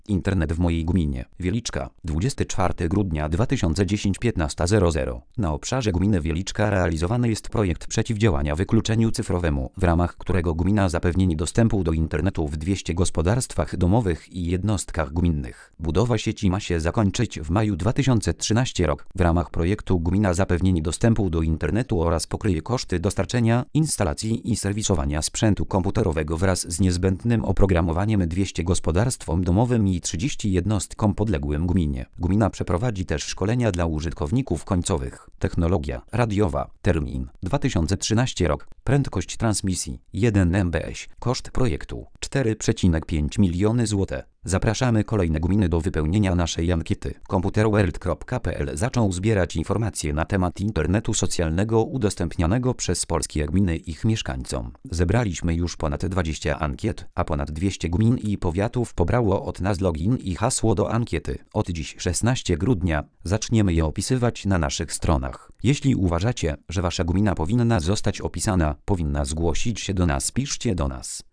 Internet w mojej gminie. Wieliczka. 24 grudnia 2010 15:00. Na obszarze gminy Wieliczka realizowany jest projekt przeciwdziałania wykluczeniu cyfrowemu, w ramach którego gmina zapewni dostępu do internetu w 200 gospodarstwach domowych i jednostkach gminnych. Budowa sieci ma się zakończyć w maju 2013 rok. W ramach projektu gmina zapewni dostępu do internetu oraz pokryje koszty dostarczenia, instalacji i serwisowania sprzętu komputerowego wraz z niezbędnym oprogramowaniem 200 gospodarstwom domowym i 30 jednostkom podległym gminie. Gmina przeprowadzi też szkolenia dla użytkowników końcowych. Technologia radiowa. Termin 2013 rok. Prędkość transmisji 1 mbs. Koszt projektu 4,5 miliony zł. Zapraszamy kolejne gminy do wypełnienia naszej ankiety. Computerworld.pl zaczął zbierać informacje na temat internetu socjalnego udostępnianego przez polskie gminy ich mieszkańcom. Zebraliśmy już ponad 20 ankiet, a ponad 200 gmin i powiatów pobrało od nas login i hasło do ankiety. Od dziś 16 grudnia zaczniemy je opisywać na naszych stronach. Jeśli uważacie, że wasza gmina powinna zostać opisana, powinna zgłosić się do nas, piszcie do nas.